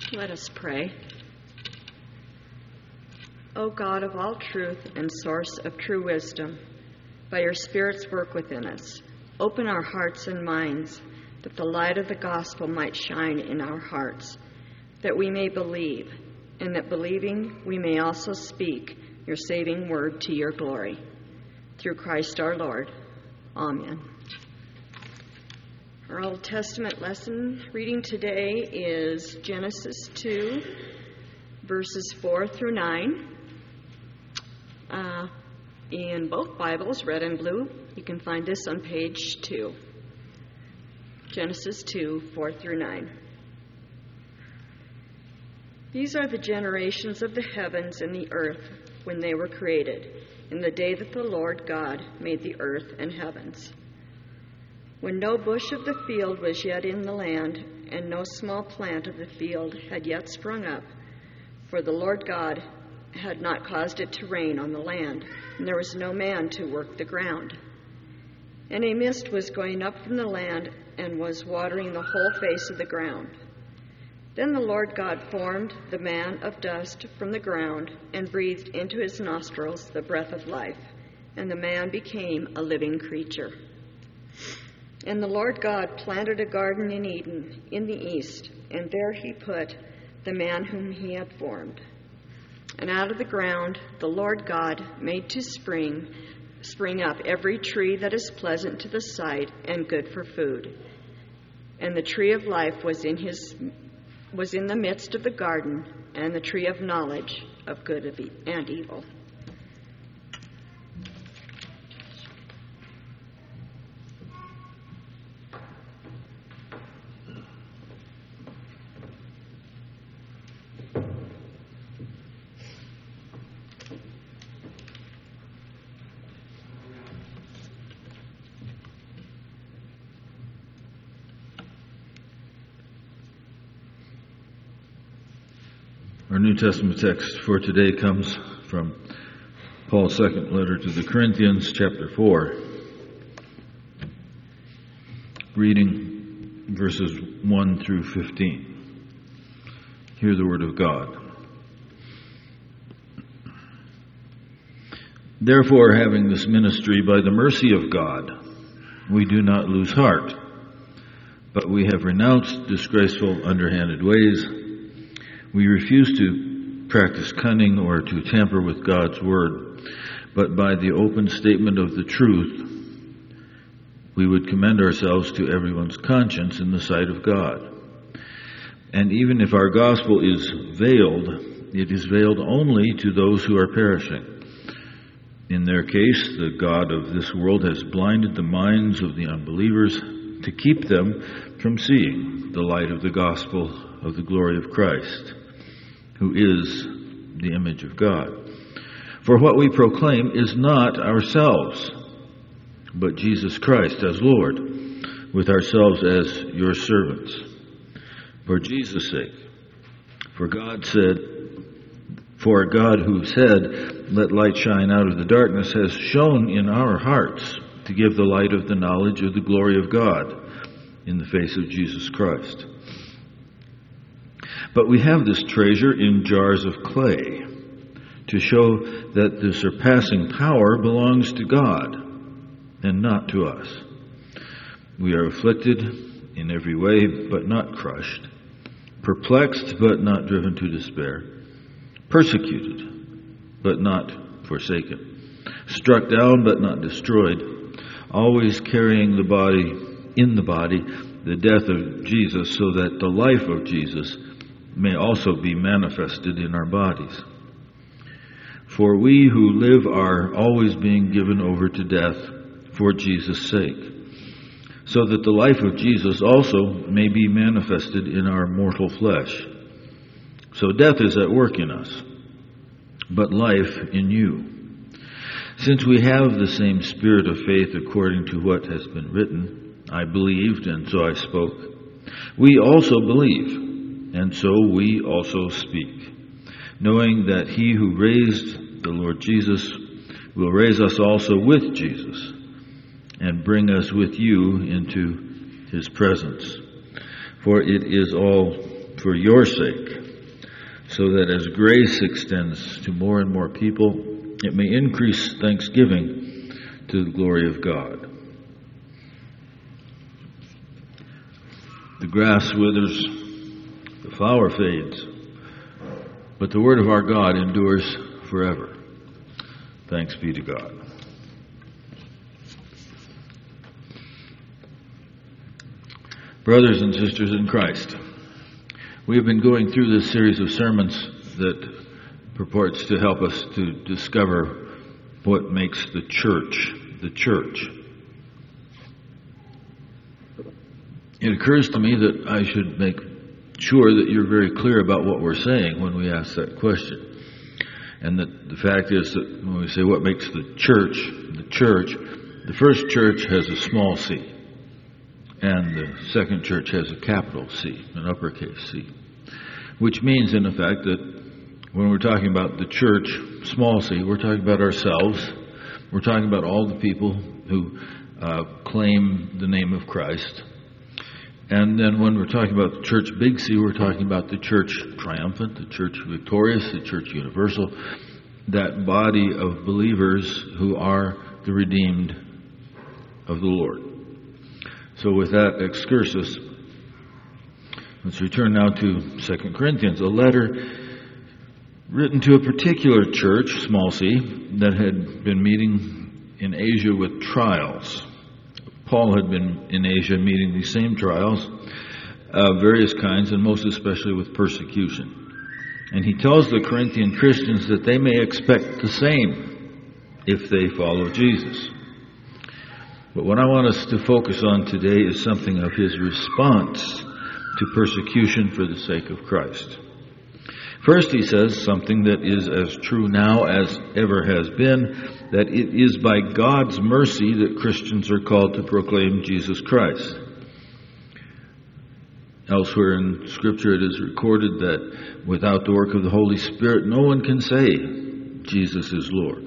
Let us pray. O God of all truth and source of true wisdom, by your Spirit's work within us, open our hearts and minds that the light of the gospel might shine in our hearts, that we may believe, and that believing we may also speak your saving word to your glory. Through Christ our Lord. Amen. Our Old Testament lesson reading today is Genesis 2, verses 4 through 9. In both Bibles, red and blue, you can find this on page 2. Genesis 2, 4 through 9. These are the generations of the heavens and the earth when they were created, in the day that the Lord God made the earth and heavens. When no bush of the field was yet in the land, and no small plant of the field had yet sprung up, for the Lord God had not caused it to rain on the land, and there was no man to work the ground. And a mist was going up from the land and was watering the whole face of the ground. Then the Lord God formed the man of dust from the ground and breathed into his nostrils the breath of life, and the man became a living creature. And the Lord God planted a garden in Eden in the east, and there he put the man whom he had formed. And out of the ground the Lord God made to spring up every tree that is pleasant to the sight and good for food. And the tree of life was in the midst of the garden, and the tree of knowledge of good and evil. Our New Testament text for today comes from Paul's second letter to the Corinthians, chapter 4, reading verses 1 through 15. Hear the word of God. Therefore, having this ministry by the mercy of God, we do not lose heart, but we have renounced disgraceful, underhanded ways. We refuse to practice cunning or to tamper with God's word, but by the open statement of the truth, we would commend ourselves to everyone's conscience in the sight of God. And even if our gospel is veiled, it is veiled only to those who are perishing. In their case, the God of this world has blinded the minds of the unbelievers to keep them from seeing the light of the gospel of the glory of Christ, who is the image of God. For what we proclaim is not ourselves, but Jesus Christ as Lord, with ourselves as your servants. For Jesus' sake. For God who said, "Let light shine out of the darkness," has shone in our hearts to give the light of the knowledge of the glory of God in the face of Jesus Christ. But we have this treasure in jars of clay to show that the surpassing power belongs to God and not to us. We are afflicted in every way, but not crushed, perplexed, but not driven to despair, persecuted, but not forsaken, struck down, but not destroyed, always carrying the body, the death of Jesus, so that the life of Jesus may also be manifested in our bodies. For we who live are always being given over to death for Jesus' sake, so that the life of Jesus also may be manifested in our mortal flesh. So death is at work in us, but life in you. Since we have the same spirit of faith according to what has been written, I believed, and so I spoke. We also believe, and so we also speak, knowing that he who raised the Lord Jesus will raise us also with Jesus and bring us with you into his presence. For it is all for your sake, so that as grace extends to more and more people, it may increase thanksgiving to the glory of God. The grass withers, the flower fades, but the word of our God endures forever. Thanks be to God. Brothers and sisters in Christ, we have been going through this series of sermons that purports to help us to discover what makes the church the church. It occurs to me that I should make sure that you're very clear about what we're saying when we ask that question. And that the fact is that when we say what makes the church, the first church has a small c, and the second church has a capital C, an uppercase C. Which means, in effect, that when we're talking about the church, small c, we're talking about ourselves. We're talking about all the people who claim the name of Christ. And then when we're talking about the church, big C, we're talking about the church triumphant, the church victorious, the church universal, that body of believers who are the redeemed of the Lord. So with that excursus, let's return now to 2 Corinthians, a letter written to a particular church, small c, that had been meeting in Asia with trials. Paul had been in Asia meeting these same trials of various kinds, and most especially with persecution. And he tells the Corinthian Christians that they may expect the same if they follow Jesus. But what I want us to focus on today is something of his response to persecution for the sake of Christ. First, he says something that is as true now as ever has been, that it is by God's mercy that Christians are called to proclaim Jesus Christ. Elsewhere in Scripture it is recorded that without the work of the Holy Spirit, no one can say Jesus is Lord.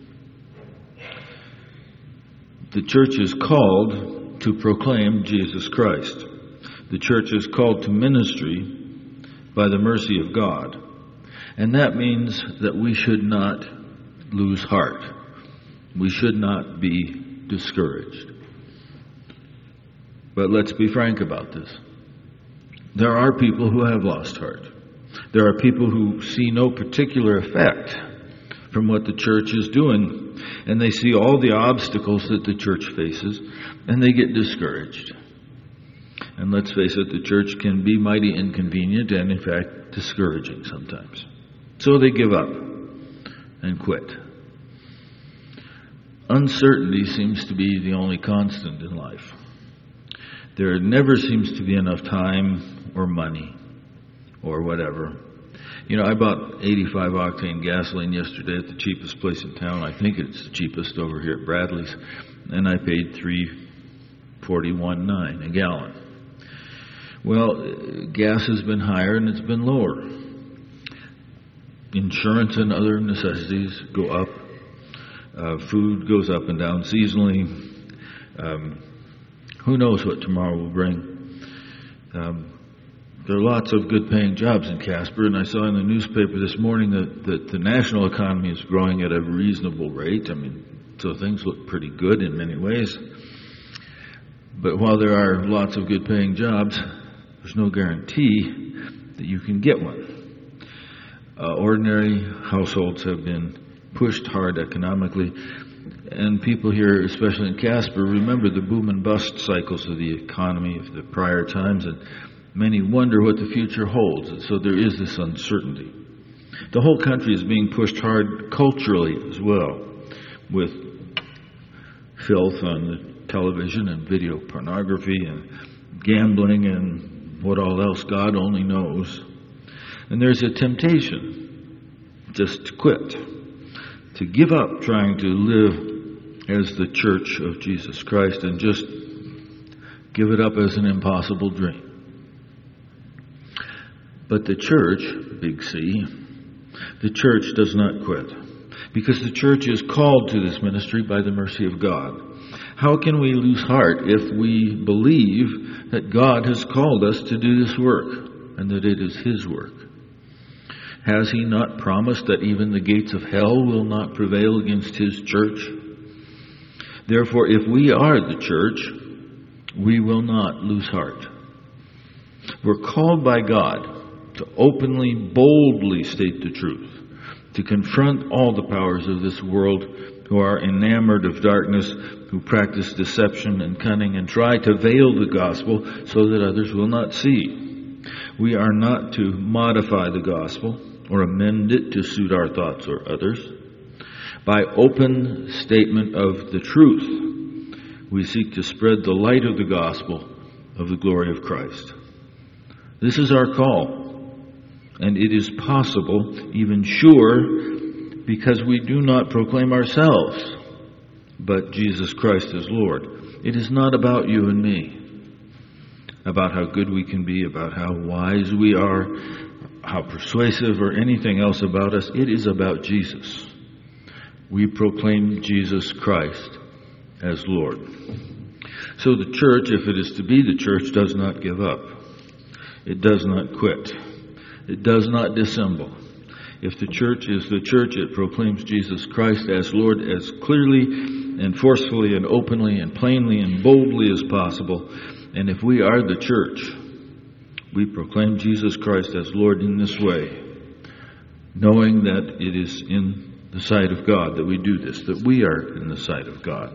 The church is called to proclaim Jesus Christ. The church is called to ministry by the mercy of God. And that means that we should not lose heart. We should not be discouraged. But let's be frank about this. There are people who have lost heart. There are people who see no particular effect from what the church is doing, and they see all the obstacles that the church faces, and they get discouraged. And let's face it, the church can be mighty inconvenient and, in fact, discouraging sometimes. So they give up and quit. Uncertainty seems to be the only constant in life. There never seems to be enough time or money or whatever. You know, I bought 85 octane gasoline yesterday at the cheapest place in town. I think it's the cheapest over here at Bradley's. And I paid $3.41.9 a gallon. Well, gas has been higher and it's been lower. Insurance and other necessities go up. Food goes up and down seasonally. Who knows what tomorrow will bring? There are lots of good-paying jobs in Casper, and I saw in the newspaper this morning that the national economy is growing at a reasonable rate. I mean, so things look pretty good in many ways. But while there are lots of good-paying jobs, there's no guarantee that you can get one. Ordinary households have been pushed hard economically, and people here, especially in Casper, remember the boom and bust cycles of the economy of the prior times, and many wonder what the future holds. And so there is this uncertainty. The whole country is being pushed hard culturally as well, with filth on the television and video pornography and gambling and what all else God only knows. And there's a temptation just to quit, to give up trying to live as the church of Jesus Christ and just give it up as an impossible dream. But the church, big C, the church does not quit, because the church is called to this ministry by the mercy of God. How can we lose heart if we believe that God has called us to do this work? and that it is His work. Has He not promised that even the gates of hell will not prevail against His church? Therefore, if we are the church, we will not lose heart. We're called by God to openly, boldly state the truth, to confront all the powers of this world who are enamored of darkness, who practice deception and cunning and try to veil the gospel so that others will not see. We are not to modify the gospel or amend it to suit our thoughts or others. By open statement of the truth, we seek to spread the light of the gospel of the glory of Christ. This is our call, and it is possible, even sure, because we do not proclaim ourselves, but Jesus Christ as Lord. It is not about you and me, about how good we can be, about how wise we are, how persuasive or anything else about us. It is about Jesus. We proclaim Jesus Christ as Lord. So the church, if it is to be the church, does not give up. It does not quit. It does not dissemble. If the church is the church, it proclaims Jesus Christ as Lord as clearly and forcefully and openly and plainly and boldly as possible. And if we are the church, we proclaim Jesus Christ as Lord in this way, knowing that it is in the sight of God that we do this, that we are in the sight of God.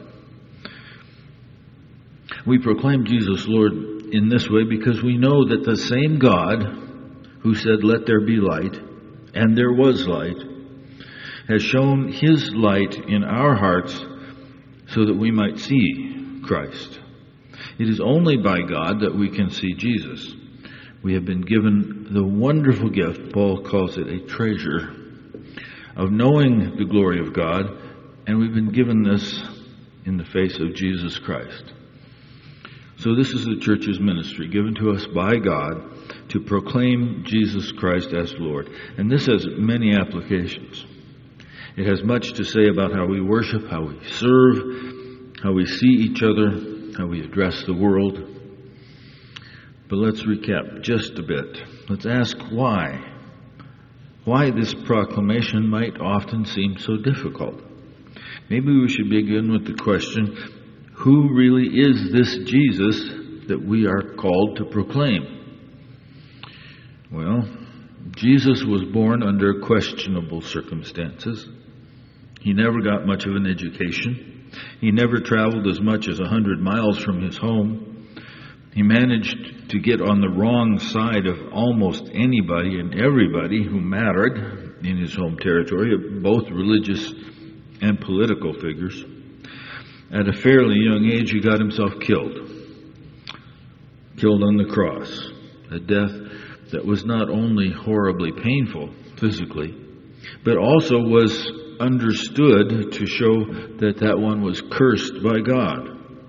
We proclaim Jesus Lord in this way because we know that the same God who said, "Let there be light," and there was light, has shown His light in our hearts so that we might see Christ. It is only by God that we can see Jesus. We have been given the wonderful gift, Paul calls it a treasure, of knowing the glory of God, and we've been given this in the face of Jesus Christ. So this is the church's ministry, given to us by God to proclaim Jesus Christ as Lord. And this has many applications. It has much to say about how we worship, how we serve, how we see each other, how we address the world. But let's recap just a bit. Let's ask why. Why this proclamation might often seem so difficult. Maybe we should begin with the question, who really is this Jesus that we are called to proclaim? Well, Jesus was born under questionable circumstances. He never got much of an education. He never traveled as much as 100 miles from his home. He managed to get on the wrong side of almost anybody and everybody who mattered in his home territory, both religious and political figures. At a fairly young age, he got himself killed on the cross, a death that was not only horribly painful physically, but also was understood to show that that one was cursed by God.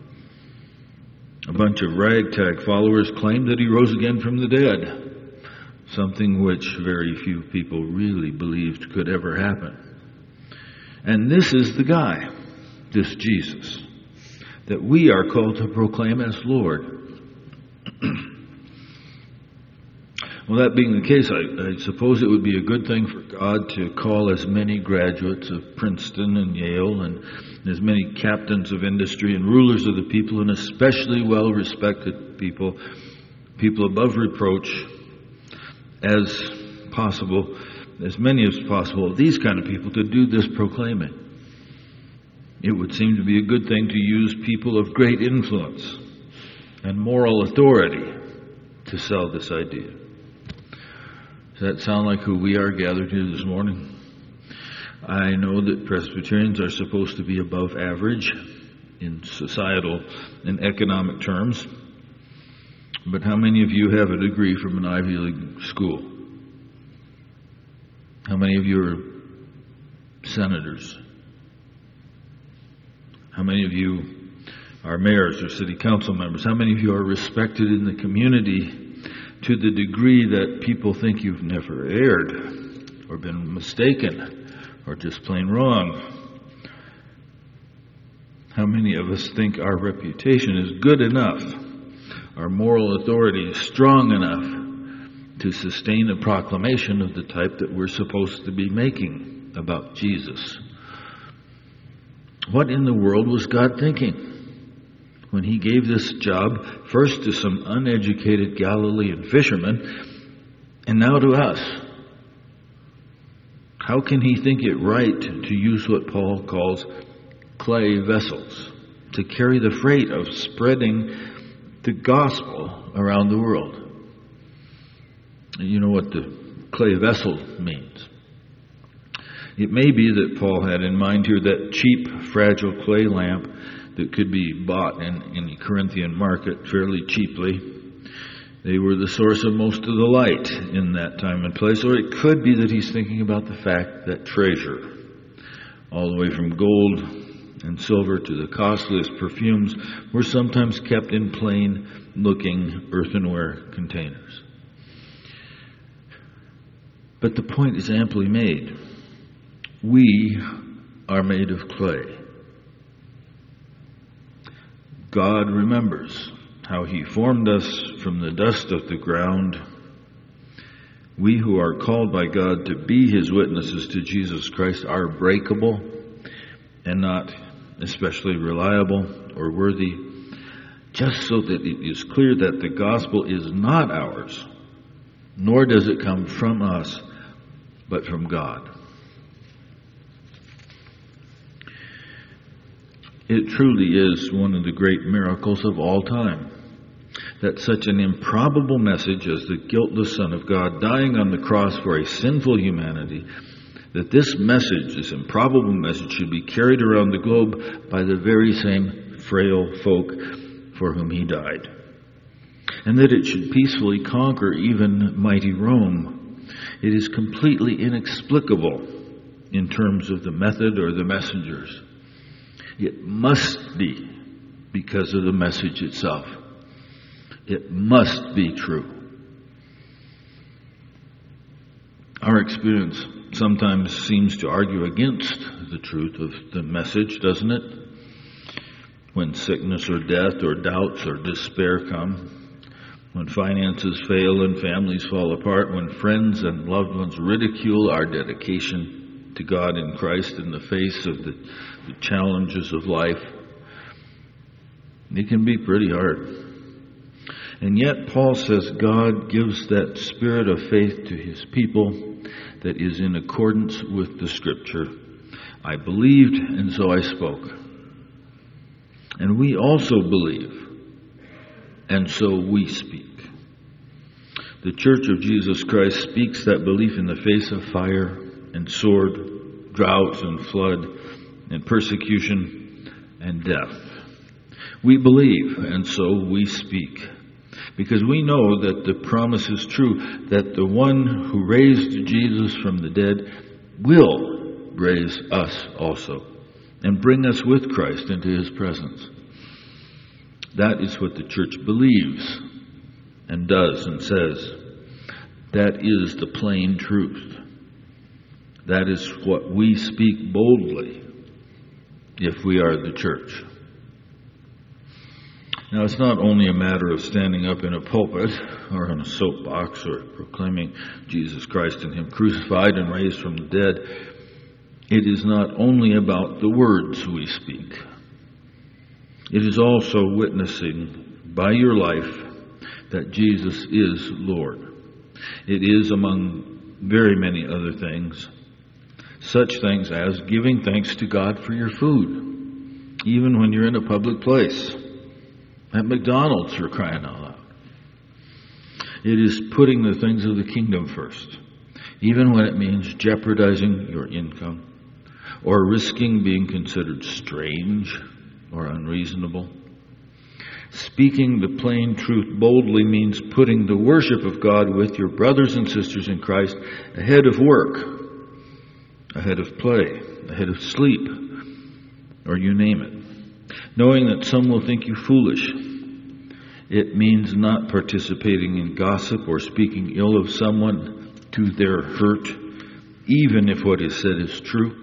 A bunch of ragtag followers claimed that he rose again from the dead, something which very few people really believed could ever happen. And this is the guy, this Jesus, that we are called to proclaim as Lord. Well, that being the case, I suppose it would be a good thing for God to call as many graduates of Princeton and Yale and as many captains of industry and rulers of the people and especially well-respected people above reproach as possible, as many as possible, these kind of people to do this proclaiming. It would seem to be a good thing to use people of great influence and moral authority to sell this idea. Does that sound like who we are gathered here this morning? I know that Presbyterians are supposed to be above average in societal and economic terms, but how many of you have a degree from an Ivy League school? How many of you are senators? How many of you are mayors or city council members? How many of you are respected in the community to the degree that people think you've never erred or been mistaken or just plain wrong? How many of us think our reputation is good enough, our moral authority is strong enough to sustain a proclamation of the type that we're supposed to be making about Jesus. What in the world was God thinking when he gave this job first to some uneducated Galilean fishermen and now to us? How can he think it right to use what Paul calls clay vessels to carry the freight of spreading the gospel around the world? You know what the clay vessel means. It may be that Paul had in mind here that cheap, fragile clay lamp that could be bought in the Corinthian market fairly cheaply. They were the source of most of the light in that time and place. Or it could be that he's thinking about the fact that treasure, all the way from gold and silver to the costliest perfumes, were sometimes kept in plain-looking earthenware containers. But the point is amply made. We are made of clay. God remembers how he formed us from the dust of the ground. We who are called by God to be his witnesses to Jesus Christ are breakable and not especially reliable or worthy, just so that it is clear that the gospel is not ours, nor does it come from us, but from God. It truly is one of the great miracles of all time that such an improbable message as the guiltless Son of God dying on the cross for a sinful humanity, that this message, this improbable message, should be carried around the globe by the very same frail folk for whom he died, and that it should peacefully conquer even mighty Rome. It is completely inexplicable in terms of the method or the messengers. It must be because of the message itself. It must be true. Our experience sometimes seems to argue against the truth of the message, doesn't it? When sickness or death or doubts or despair come, when finances fail and families fall apart, when friends and loved ones ridicule our dedication to God in Christ in the face of the challenges of life, it can be pretty hard. And yet Paul says God gives that spirit of faith to his people that is in accordance with the Scripture. I believed, and so I spoke. And we also believe, and so we speak. The Church of Jesus Christ speaks that belief in the face of fire and sword, drought and flood, and persecution and death. We believe, and so we speak, because we know that the promise is true, that the one who raised Jesus from the dead will raise us also and bring us with Christ into his presence. That is what the church believes and does and says. That is the plain truth. That is what we speak boldly if we are the church. Now, it's not only a matter of standing up in a pulpit or on a soapbox or proclaiming Jesus Christ and him crucified and raised from the dead. It is not only about the words we speak. It is also witnessing by your life that Jesus is Lord. It is, among very many other things, such things as giving thanks to God for your food, even when you're in a public place, at McDonald's, for crying out loud. It is putting the things of the kingdom first, even when it means jeopardizing your income or risking being considered strange or unreasonable. Speaking the plain truth boldly means putting the worship of God with your brothers and sisters in Christ ahead of work, ahead of play, ahead of sleep, or you name it. Knowing that some will think you foolish. It means not participating in gossip or speaking ill of someone to their hurt, even if what is said is true.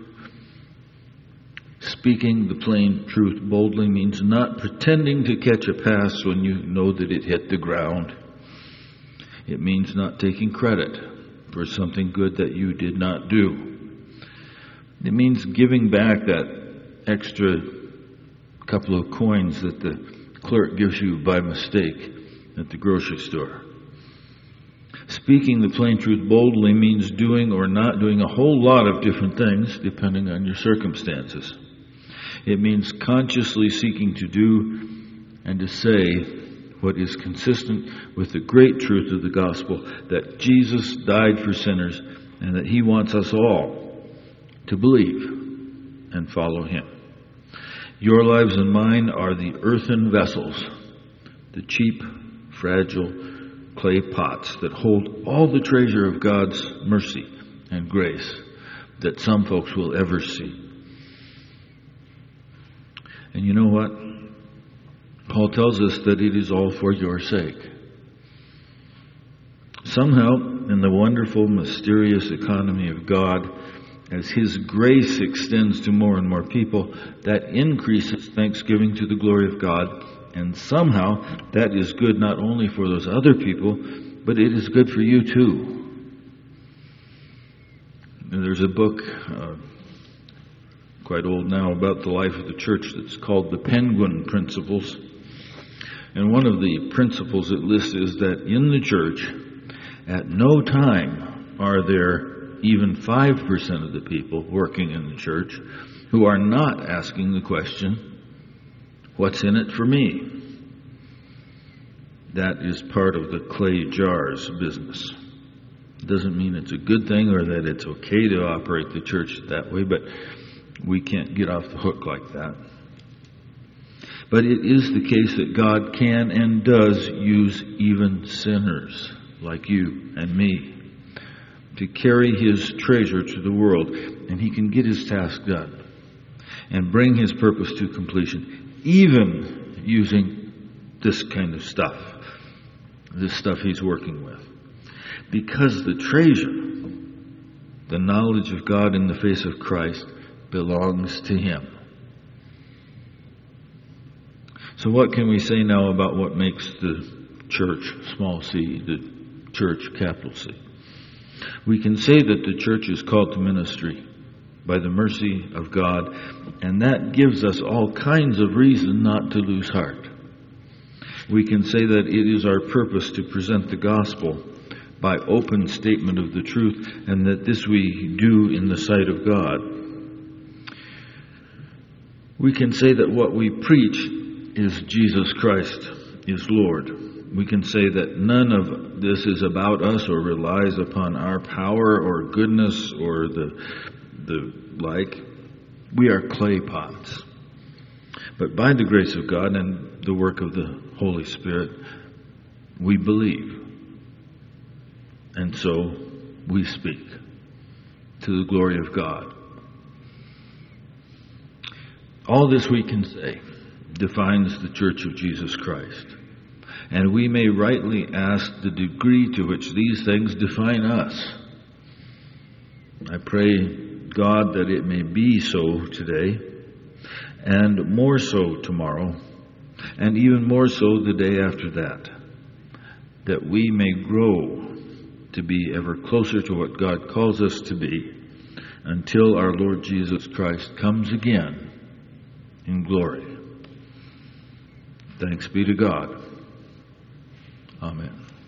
Speaking the plain truth boldly means not pretending to catch a pass when you know that it hit the ground. It means not taking credit for something good that you did not do. It means giving back that extra couple of coins that the clerk gives you by mistake at the grocery store. Speaking the plain truth boldly means doing or not doing a whole lot of different things depending on your circumstances. It means consciously seeking to do and to say what is consistent with the great truth of the gospel, that Jesus died for sinners and that He wants us all to believe and follow Him. Your lives and mine are the earthen vessels, the cheap, fragile clay pots that hold all the treasure of God's mercy and grace that some folks will ever see. And you know what? Paul tells us that it is all for your sake. Somehow, in the wonderful, mysterious economy of God, as His grace extends to more and more people, that increases thanksgiving to the glory of God. And somehow, that is good not only for those other people, but it is good for you too. And there's a book, quite old now, about the life of the church that's called The Penguin Principles. And one of the principles it lists is that in the church, at no time are there even 5% of the people working in the church who are not asking the question, what's in it for me? That is part of the clay jars business. It doesn't mean it's a good thing or that it's okay to operate the church that way, but we can't get off the hook like that. But it is the case that God can and does use even sinners like you and me to carry His treasure to the world, and He can get His task done and bring His purpose to completion, even using this kind of stuff, this stuff He's working with. Because the treasure, the knowledge of God in the face of Christ, belongs to Him. So what can we say now about what makes the church, small c, the church, capital C? We can say that the church is called to ministry by the mercy of God, and that gives us all kinds of reason not to lose heart. We can say that it is our purpose to present the gospel by open statement of the truth, and that this we do in the sight of God. We can say that what we preach is Jesus Christ is Lord. We can say that none of this is about us or relies upon our power or goodness or the like. We are clay pots. But by the grace of God and the work of the Holy Spirit, we believe. And so we speak to the glory of God. All this we can say defines the Church of Jesus Christ. And we may rightly ask the degree to which these things define us. I pray, God, that it may be so today, and more so tomorrow, and even more so the day after that we may grow to be ever closer to what God calls us to be until our Lord Jesus Christ comes again in glory. Thanks be to God. Amen.